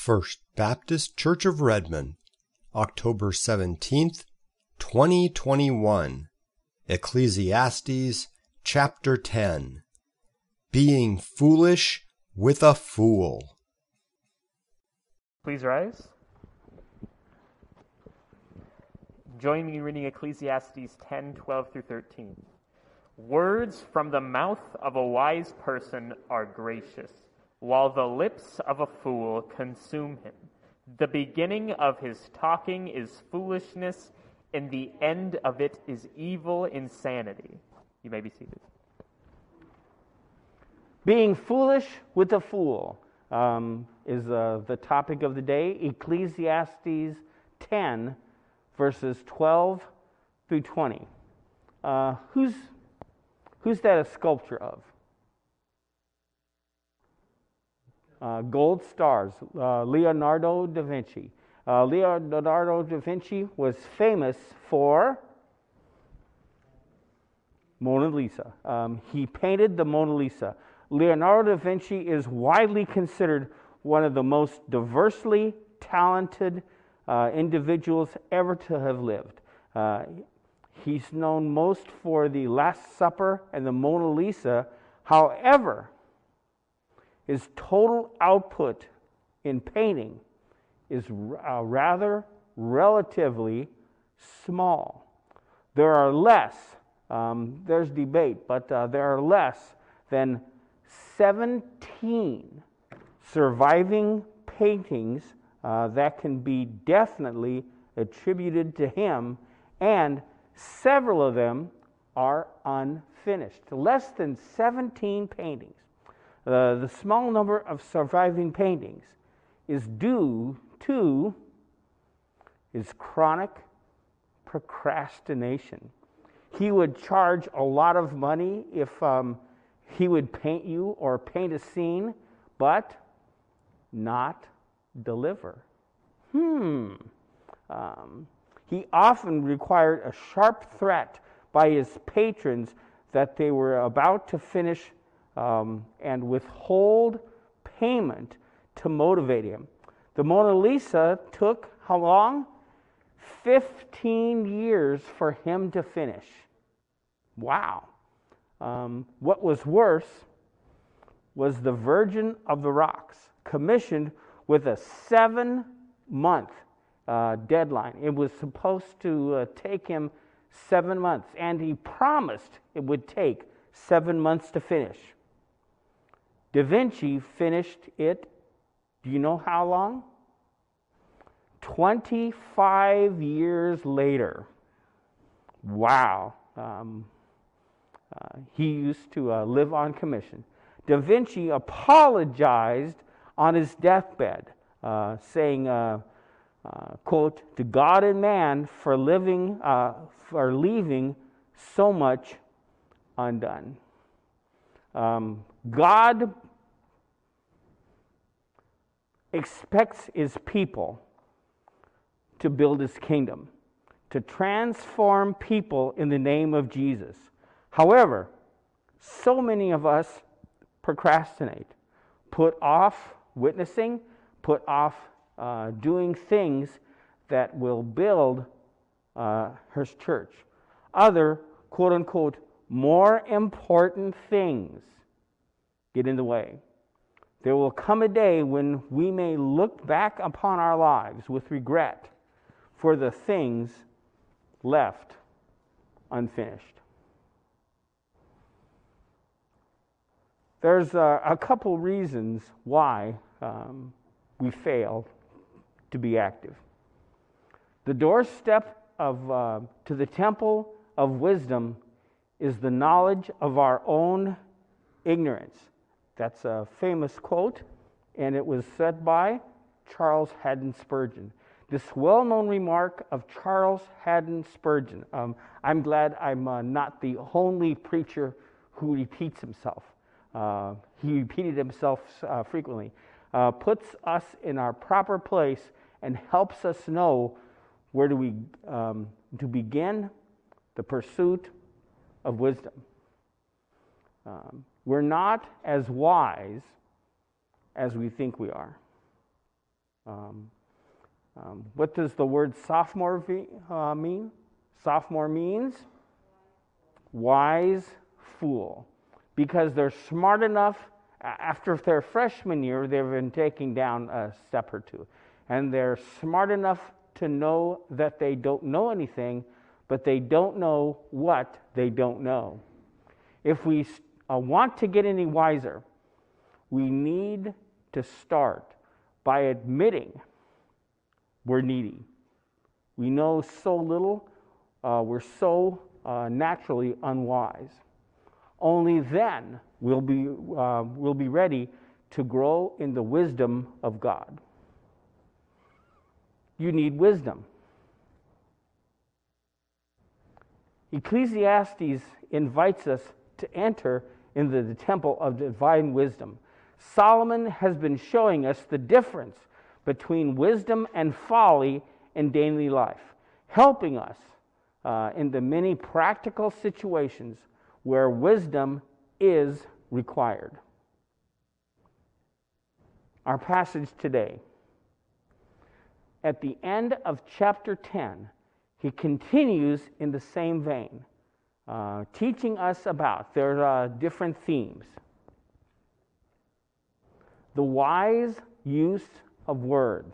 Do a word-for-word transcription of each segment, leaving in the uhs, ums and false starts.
First Baptist Church of Redmond, October seventeenth, twenty twenty-one. Ecclesiastes chapter ten. Being foolish with a fool. Please rise. Join me in reading Ecclesiastes ten, twelve through thirteen. Words from the mouth of a wise person are gracious, while the lips of a fool consume him. The beginning of his talking is foolishness, and the end of it is evil insanity. You may be seated. Being foolish with a fool um, is uh, the topic of the day. Ecclesiastes ten, verses twelve through twenty. Uh, who's who's that a sculpture of? Uh, gold stars, uh, Leonardo da Vinci. Uh, Leonardo da Vinci was famous for Mona Lisa. Um, he painted the Mona Lisa. Leonardo da Vinci is widely considered one of the most diversely talented uh, individuals ever to have lived. Uh, he's known most for the Last Supper and the Mona Lisa. However, his total output in painting is uh, rather relatively small. There are less, um, there's debate, but uh, there are less than seventeen surviving paintings uh, that can be definitely attributed to him, and several of them are unfinished. Less than seventeen paintings. Uh, the small number of surviving paintings is due to his chronic procrastination. He would charge a lot of money if um, he would paint you or paint a scene, but not deliver. Hmm. Um, he often required a sharp threat by his patrons that they were about to finish Um, and withhold payment to motivate him. The Mona Lisa took how long? fifteen years for him to finish. Wow. Um, what was worse was the Virgin of the Rocks, commissioned with a seven-month uh, deadline. It was supposed to uh, take him seven months, and he promised it would take seven months to finish. Da Vinci finished it, do you know how long? twenty-five years later. Wow. Um, uh, he used to uh, live on commission. Da Vinci apologized on his deathbed, uh, saying, uh, uh, quote, to God and man for living, uh, for leaving so much undone. Um, God expects his people to build his kingdom, to transform people in the name of Jesus. However, so many of us procrastinate, put off witnessing, put off uh, doing things that will build uh, his church. Other, quote unquote, more important things get in the way. There will come a day when we may look back upon our lives with regret for the things left unfinished. There's a, a couple reasons why um, we fail to be active. The doorstep of uh, to the temple of wisdom is the knowledge of our own ignorance. That's a famous quote, and it was said by Charles Haddon Spurgeon. This well-known remark of Charles Haddon Spurgeon, um, I'm glad I'm uh, not the only preacher who repeats himself. Uh, he repeated himself uh, frequently. Uh, puts us in our proper place and helps us know where do we um, to begin the pursuit of wisdom. Um, we're not as wise as we think we are. Um, um, what does the word sophomore ve- uh, mean? Sophomore means wise fool, because they're smart enough. After their freshman year, they've been taking down a step or two, and they're smart enough to know that they don't know anything, but they don't know what they don't know. If we uh, want to get any wiser, we need to start by admitting we're needy. We know so little, uh, we're so uh, naturally unwise. Only then we'll be, uh, we'll be ready to grow in the wisdom of God. You need wisdom. Ecclesiastes invites us to enter into the temple of divine wisdom. Solomon has been showing us the difference between wisdom and folly in daily life, helping us uh, in the many practical situations where wisdom is required. Our passage today, at the end of chapter ten, he continues in the same vein, uh, teaching us about, there are uh, different themes. The wise use of words,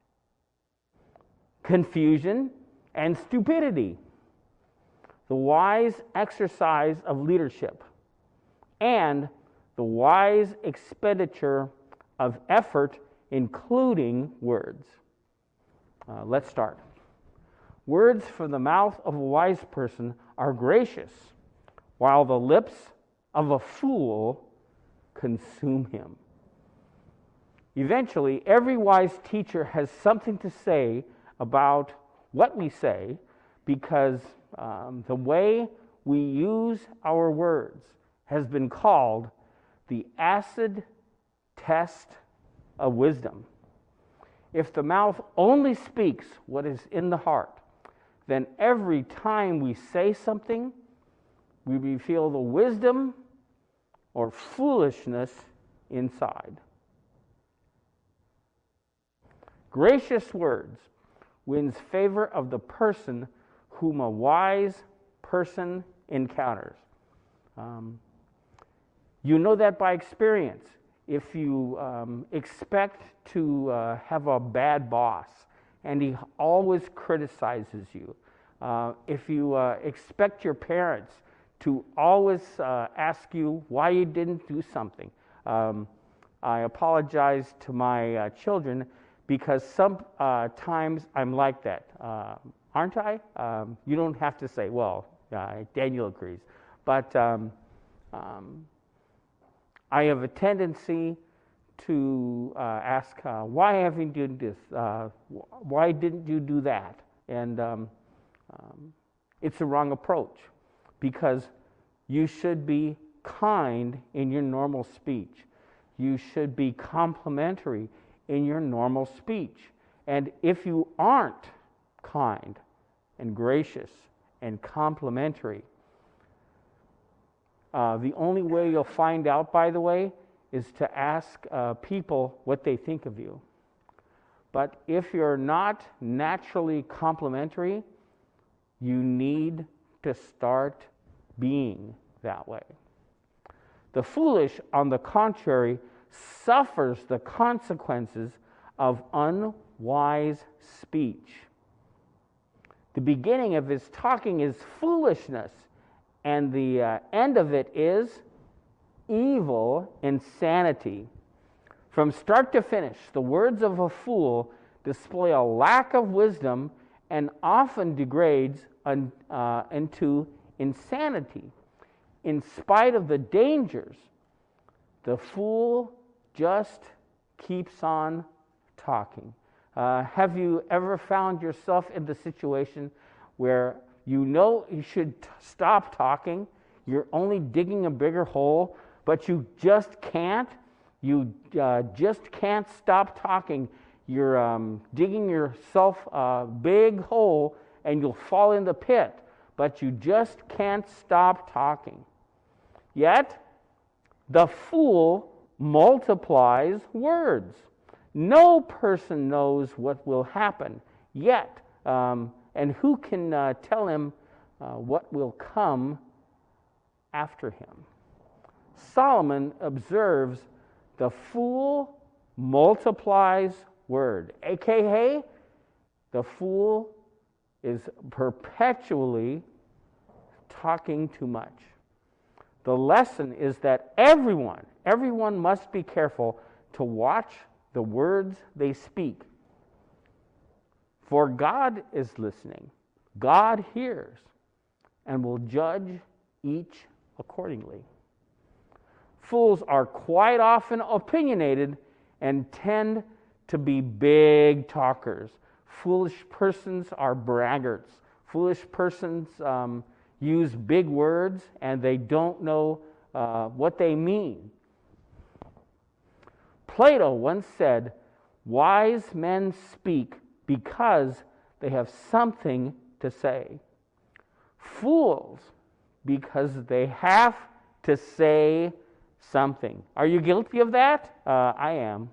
confusion and stupidity, the wise exercise of leadership, and the wise expenditure of effort, including words. Uh, let's start. Words from the mouth of a wise person are gracious, while the lips of a fool consume him. Eventually, every wise teacher has something to say about what we say, because um, the way we use our words has been called the acid test of wisdom. If the mouth only speaks what is in the heart, then every time we say something, we reveal the wisdom or foolishness inside. Gracious words wins favor of the person whom a wise person encounters. Um, you know that by experience. If you um, expect to uh, have a bad boss and he always criticizes you, uh, if you uh, expect your parents to always uh, ask you why you didn't do something, um, I apologize to my uh, children, because sometimes uh, I'm like that. Uh, aren't I? Um, you don't have to say, well, uh, Daniel agrees. But um, um, I have a tendency to uh, ask, uh, why haven't you done this? Uh, why didn't you do that? And um, um, it's the wrong approach, because you should be kind in your normal speech. You should be complimentary in your normal speech. And if you aren't kind and gracious and complimentary, uh, the only way you'll find out, by the way, is to ask uh, people what they think of you. But if you're not naturally complimentary, you need to start being that way. The foolish, on the contrary, suffers the consequences of unwise speech. The beginning of his talking is foolishness, and the uh, end of it is evil insanity. From start to finish, the words of a fool display a lack of wisdom and often degrades un, uh, into insanity. In spite of the dangers, the fool just keeps on talking. Uh, have you ever found yourself in the situation where you know you should t- stop talking, you're only digging a bigger hole, but you just can't? You uh, just can't stop talking. You're um, digging yourself a big hole and you'll fall in the pit, but you just can't stop talking. Yet, the fool multiplies words. No person knows what will happen yet, um, and who can uh, tell him uh, what will come after him? Solomon observes the fool multiplies word, aka the fool is perpetually talking too much. The lesson is that everyone, everyone must be careful to watch the words they speak. For God is listening. God hears and will judge each accordingly. Fools are quite often opinionated and tend to be big talkers. Foolish persons are braggarts. Foolish persons um, use big words and they don't know uh, what they mean. Plato once said, "Wise men speak because they have something to say. Fools because they have to say something." Are you guilty of that? Uh, I am.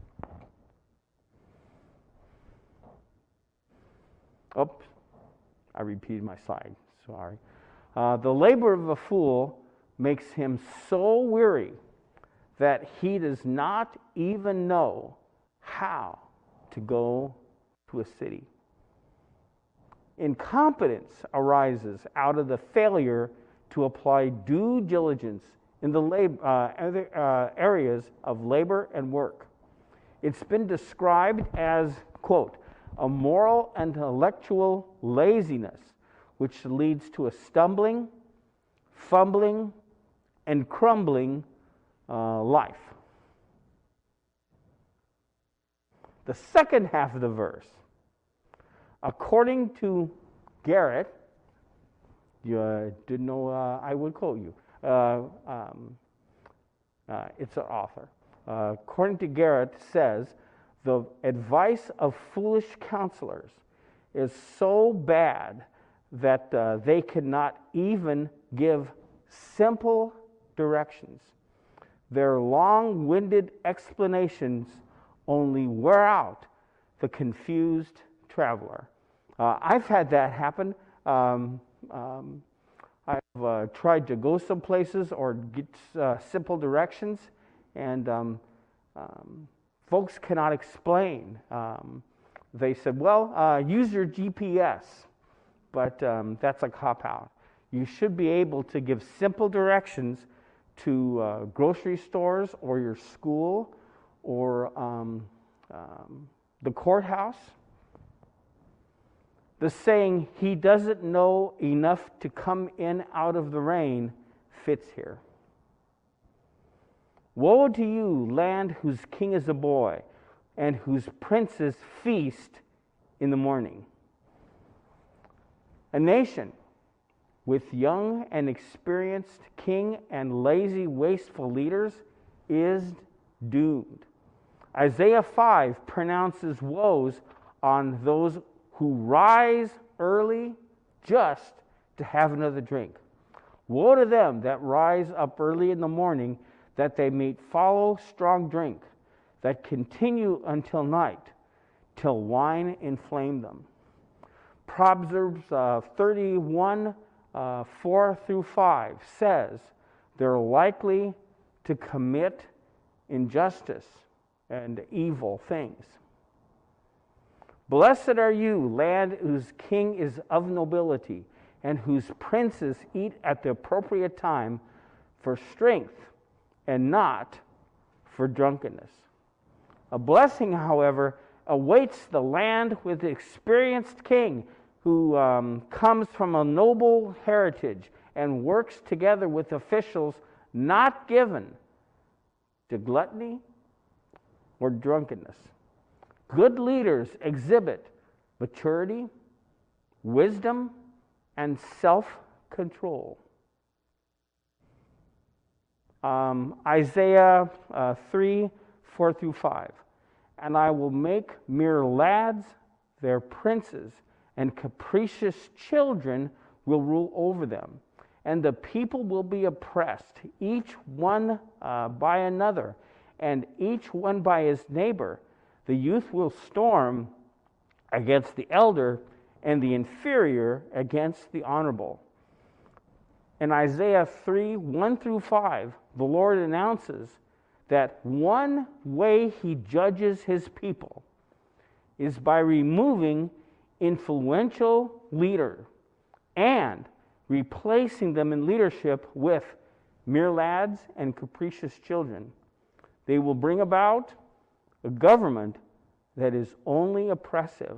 Oops, I repeated my slide. Sorry. Uh, the labor of a fool makes him so weary that he does not even know how to go to a city. Incompetence arises out of the failure to apply due diligence in the lab, uh, other, uh, areas of labor and work. It's been described as, quote, a moral and intellectual laziness which leads to a stumbling, fumbling, and crumbling uh, life. The second half of the verse, according to Garrett, you uh, didn't know uh, I would quote you. Uh, um, uh, it's an author. Uh, according to Garrett, says, the advice of foolish counselors is so bad that uh, they cannot even give simple directions. Their long-winded explanations only wear out the confused traveler. Uh, I've had that happen. Um, um, I've uh, tried to go some places or get uh, simple directions, and um, um, folks cannot explain. Um, they said, well, uh, use your G P S, but um, that's a cop-out. You should be able to give simple directions to uh, grocery stores or your school or um, um, the courthouse. The saying, he doesn't know enough to come in out of the rain, fits here. Woe to you, land whose king is a boy, and whose princes feast in the morning. A nation with young and experienced king and lazy, wasteful leaders is doomed. Isaiah five pronounces woes on those who rise early just to have another drink. Woe to them that rise up early in the morning, that they may follow strong drink, that continue until night, till wine inflame them. Proverbs uh, thirty-one, uh, four through five says, they're likely to commit injustice and evil things. Blessed are you, land whose king is of nobility, and whose princes eat at the appropriate time for strength and not for drunkenness. A blessing, however, awaits the land with the experienced king who um, comes from a noble heritage and works together with officials not given to gluttony or drunkenness. Good leaders exhibit maturity, wisdom, and self-control. Um, Isaiah uh, three, four through five. And I will make mere lads their princes, and capricious children will rule over them. And the people will be oppressed, each one uh, by another, and each one by his neighbor. The youth will storm against the elder, and the inferior against the honorable. In Isaiah three, one through five, the Lord announces that one way he judges his people is by removing influential leaders and replacing them in leadership with mere lads and capricious children. They will bring about a government that is only oppressive.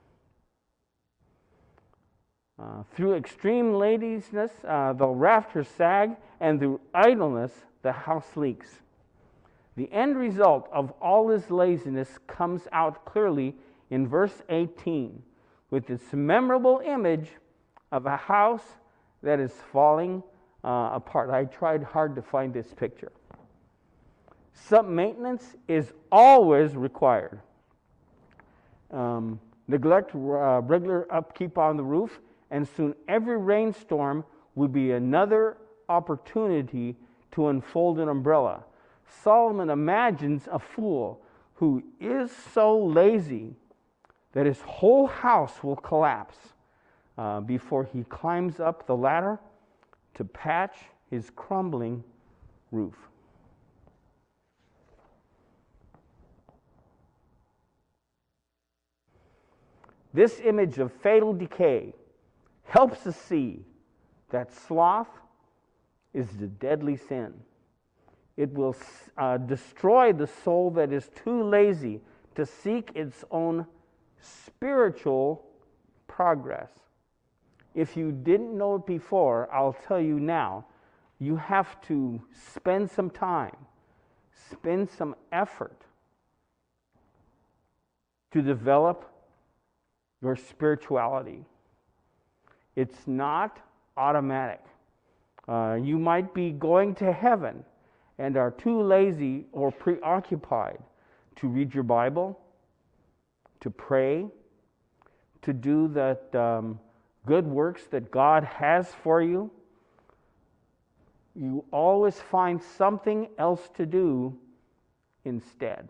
Uh, through extreme laziness, uh, the rafters sag, and through idleness, the house leaks. The end result of all this laziness comes out clearly in verse eighteen, with its memorable image of a house that is falling uh, apart. I tried hard to find this picture. Some maintenance is always required. Um, neglect uh, regular upkeep on the roof, and soon every rainstorm will be another opportunity to unfold an umbrella. Solomon imagines a fool who is so lazy that his whole house will collapse uh, before he climbs up the ladder to patch his crumbling roof. This image of fatal decay helps us see that sloth is the deadly sin. It will uh, destroy the soul that is too lazy to seek its own spiritual progress. If you didn't know it before, I'll tell you now, you have to spend some time, spend some effort to develop your spirituality. It's not automatic. Uh, you might be going to heaven and are too lazy or preoccupied to read your Bible, to pray, to do that um, good works that God has for you. You always find something else to do instead.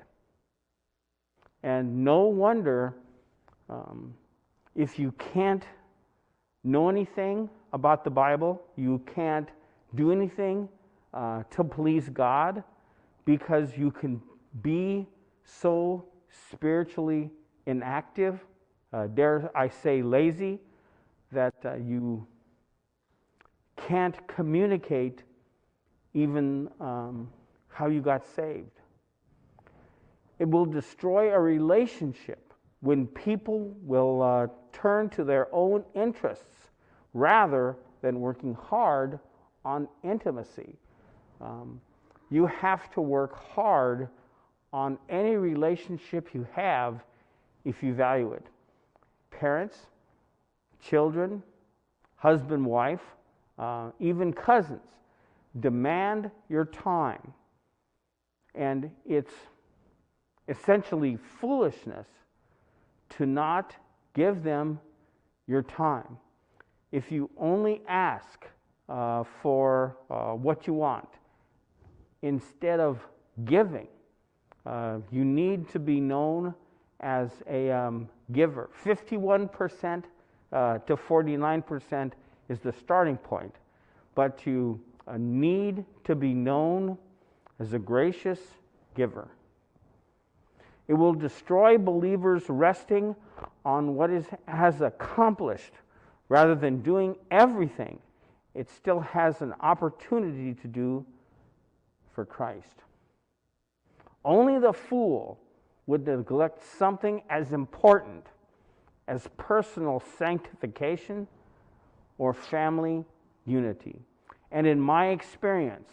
And no wonder um, if you can't know anything about the Bible, you can't do anything uh, to please God, because you can be so spiritually inactive, uh, dare I say lazy, that uh, you can't communicate even um, how you got saved. It will destroy a relationship when people will uh, turn to their own interests rather than working hard on intimacy. Um, you have to work hard on any relationship you have if you value it. Parents, children, husband, wife, uh, even cousins demand your time. And it's essentially foolishness to not give them your time. If you only ask uh, for uh, what you want instead of giving, uh, you need to be known as a um, giver. fifty-one percent uh, to forty-nine percent is the starting point, but you uh, need to be known as a gracious giver. It will destroy believers resting on what is has accomplished rather than doing everything it still has an opportunity to do for Christ. Only the fool would neglect something as important as personal sanctification or family unity. And in my experience,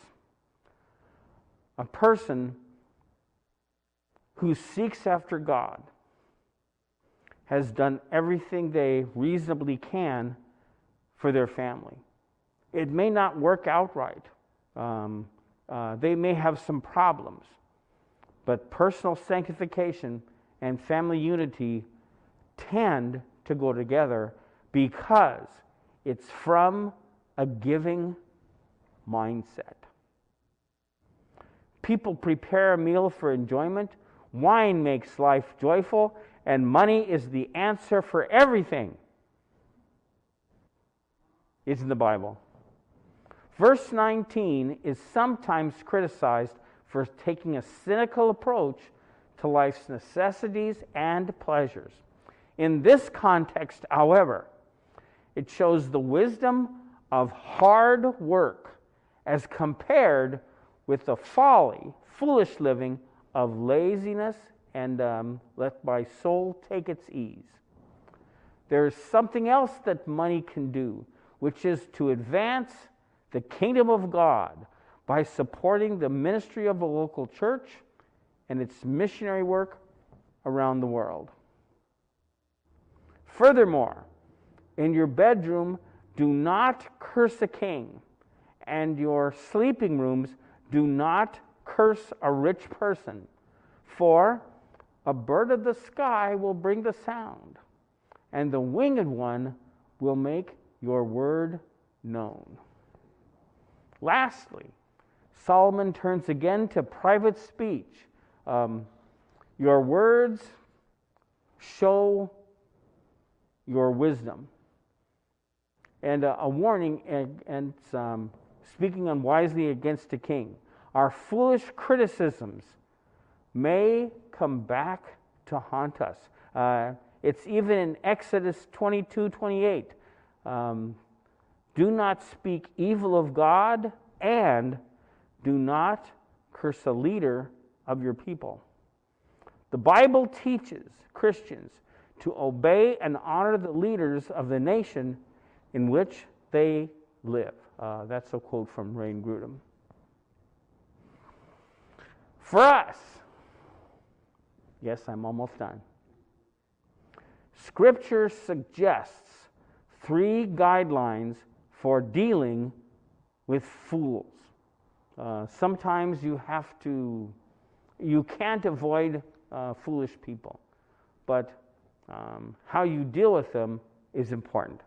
a person who seeks after God has done everything they reasonably can for their family. It may not work out right. Um, uh, they may have some problems. But personal sanctification and family unity tend to go together because it's from a giving mindset. People prepare a meal for enjoyment Wine makes life joyful, and money is the answer for everything. It's in the Bible. Verse nineteen is sometimes criticized for taking a cynical approach to life's necessities and pleasures. In this context, however, it shows the wisdom of hard work as compared with the folly, foolish living of laziness and um, let my soul take its ease. There is something else that money can do, which is to advance the kingdom of God by supporting the ministry of a local church and its missionary work around the world. Furthermore, in your bedroom, do not curse a king, and your sleeping rooms do not curse a rich person, for a bird of the sky will bring the sound, and the winged one will make your word known. Lastly, Solomon turns again to private speech. Um, your words show your wisdom. And uh, a warning and, and um, speaking unwisely against a king. Our foolish criticisms may come back to haunt us. Uh, it's even in Exodus twenty-two twenty-eight. Um, do not speak evil of God, and do not curse a leader of your people. The Bible teaches Christians to obey and honor the leaders of the nation in which they live. Uh, that's a quote from Wayne Grudem. For us, yes, I'm almost done. Scripture suggests three guidelines for dealing with fools. Uh, sometimes you have to, you can't avoid uh, foolish people, but um, how you deal with them is important.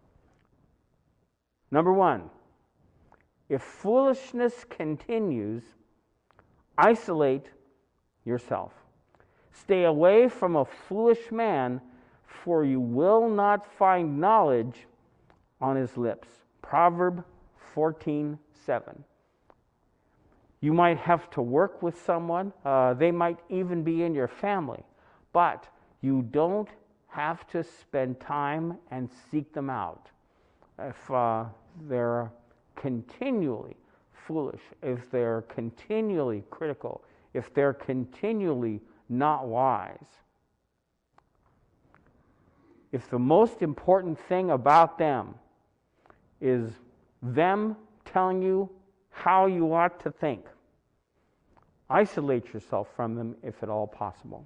Number one, if foolishness continues, isolate yourself. Stay away from a foolish man, for you will not find knowledge on his lips. Proverb fourteen seven. You might have to work with someone. Uh, they might even be in your family. But you don't have to spend time and seek them out. If uh, they're continually foolish, if they're continually critical, if they're continually not wise, if the most important thing about them is them telling you how you ought to think, isolate yourself from them if at all possible.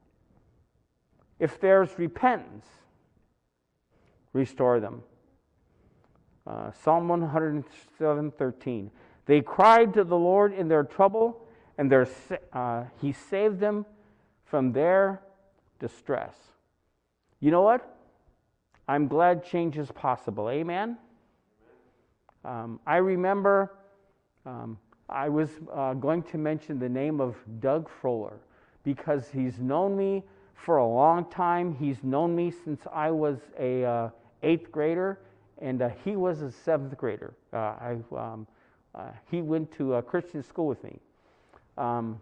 If there's repentance, restore them. Uh, Psalm one hundred seven thirteen. They cried to the Lord in their trouble, and their, uh, He saved them from their distress. You know what? I'm glad change is possible. Amen? Um, I remember um, I was uh, going to mention the name of Doug Froller because he's known me for a long time. He's known me since I was a uh, eighth grader, and uh, he was a seventh grader. Uh, I, um, uh, he went to a Christian school with me. Um,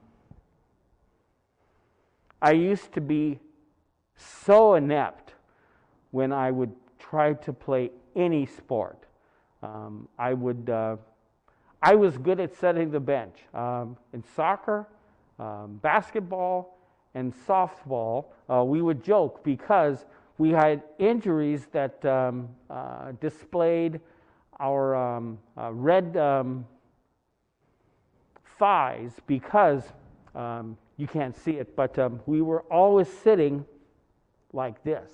I used to be so inept when I would try to play any sport. Um, I would. Uh, I was good at setting the bench um, in soccer, um, basketball, and softball. Uh, we would joke because we had injuries that um, uh, displayed our um, uh, red um, thighs because um, you can't see it, but um, we were always sitting like this.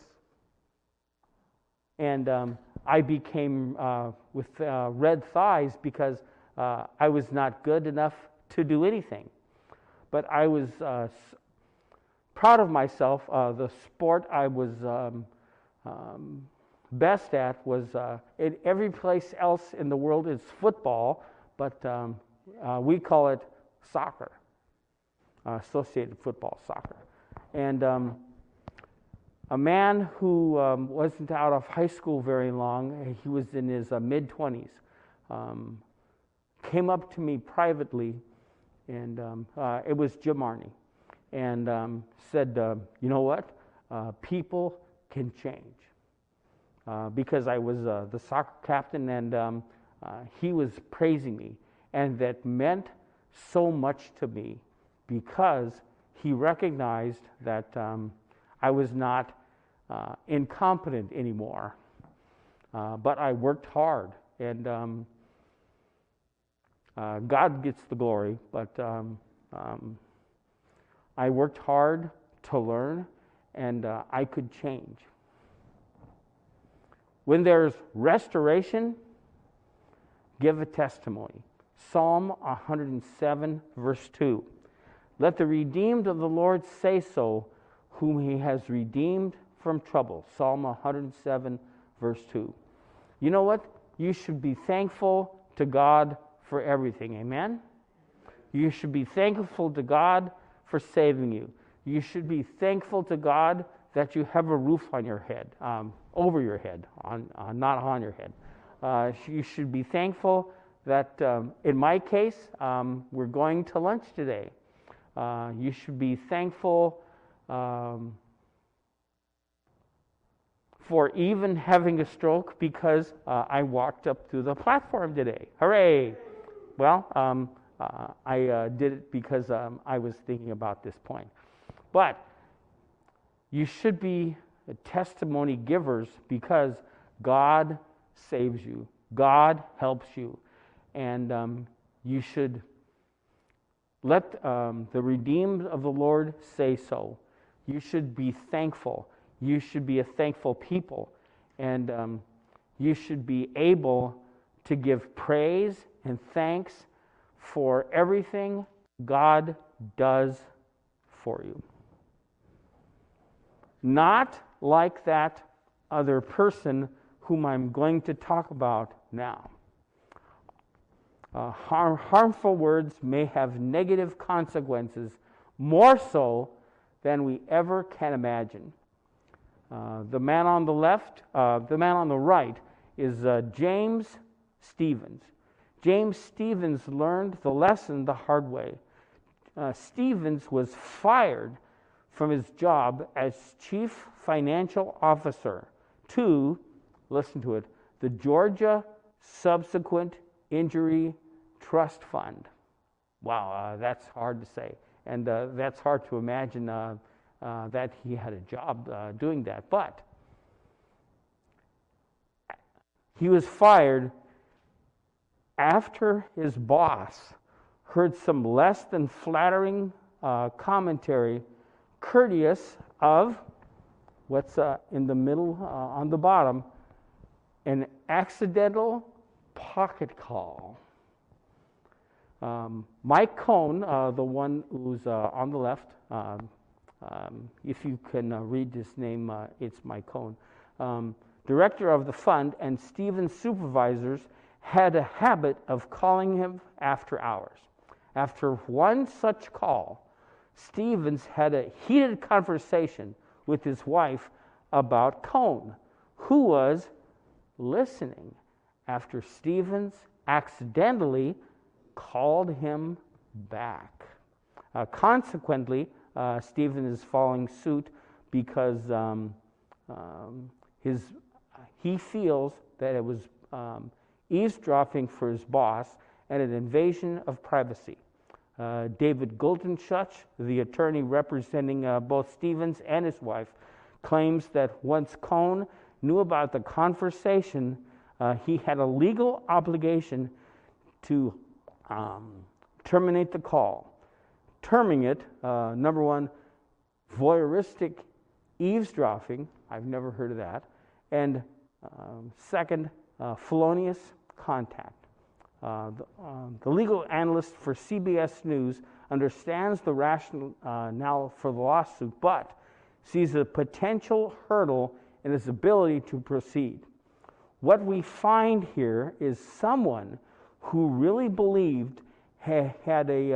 And um, I became uh, with uh, red thighs because uh, I was not good enough to do anything. But I was uh, proud of myself. Uh, the sport I was um, um, best at was, uh, in every place else in the world is football, but um, uh, we call it soccer. uh, Associated Football, soccer. And um, a man who um, wasn't out of high school very long, he was in his uh, mid-twenties, um, came up to me privately, and um, uh, it was Jim Marney, and um, said, uh, you know what, uh, people can change. Uh, because I was uh, the soccer captain, and um, uh, he was praising me, and that meant so much to me because he recognized that um, I was not uh, incompetent anymore, uh, but I worked hard, and um, uh, God gets the glory, but um, um, I worked hard to learn, and uh, I could change. When there's restoration, give a testimony. Psalm one hundred seven, verse two. Let the redeemed of the Lord say so, whom he has redeemed from trouble. Psalm one hundred seven, verse two. You know what? You should be thankful to God for everything. Amen? You should be thankful to God for saving you. You should be thankful to God that you have a roof on your head, um, over your head, on, uh, not on your head. Uh, you should be thankful that, um, in my case, um, we're going to lunch today. Uh, you should be thankful um, for even having a stroke because uh, I walked up to the platform today. Hooray! Well, um, uh, I uh, did it because um, I was thinking about this point. But you should be testimony givers because God saves you. God helps you. And um, you should let um, the redeemed of the Lord say so. You should be thankful. You should be a thankful people. And um, you should be able to give praise and thanks for everything God does for you. Not like that other person whom I'm going to talk about now. Uh, harm, harmful words may have negative consequences more so than we ever can imagine. Uh, the man on the left, uh, the man on the right is uh, James Stevens. James Stevens learned the lesson the hard way. Uh, Stevens was fired from his job as chief financial officer to, listen to it, the Georgia Subsequent Injury Trust Fund. Wow, uh, that's hard to say. And uh, that's hard to imagine uh, uh, that he had a job uh, doing that. But he was fired after his boss heard some less than flattering uh, commentary courteous of what's uh, in the middle uh, on the bottom, an accidental pocket call. Um, Mike Cohn, uh, the one who's uh, on the left, um, um, if you can uh, read this name, uh, it's Mike Cohn, um, director of the fund, and Stevens' supervisors had a habit of calling him after hours. After one such call, Stevens had a heated conversation with his wife about Cohn, who was listening after Stevens accidentally called him back. Uh, consequently, uh, Stevens is following suit because um, um, his he feels that it was um, eavesdropping for his boss and an invasion of privacy. Uh, David Guldenschutz, the attorney representing uh, both Stevens and his wife, claims that once Cohn knew about the conversation, uh, he had a legal obligation to um, terminate the call. Terming it, uh, number one, voyeuristic eavesdropping, I've never heard of that, and um, second, uh, felonious contact. Uh, the, uh, the legal analyst for C B S News understands the rationale for the lawsuit, but sees a potential hurdle in his ability to proceed. What we find here is someone who really believed ha- had a uh,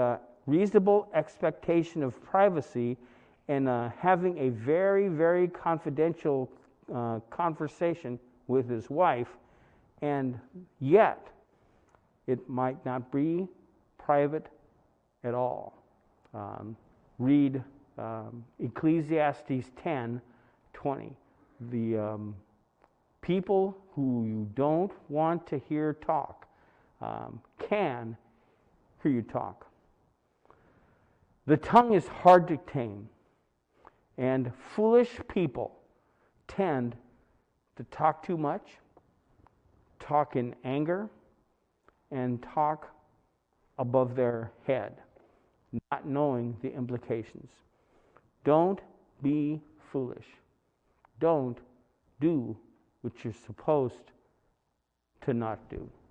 reasonable expectation of privacy and uh, having a very, very confidential uh, conversation with his wife, and yet it might not be private at all. Um, read um, Ecclesiastes ten twenty. The um, people who you don't want to hear talk um, can hear you talk. The tongue is hard to tame, and foolish people tend to talk too much, talk in anger, and talk above their head, not knowing the implications. Don't be foolish. Don't do what you're supposed to not do.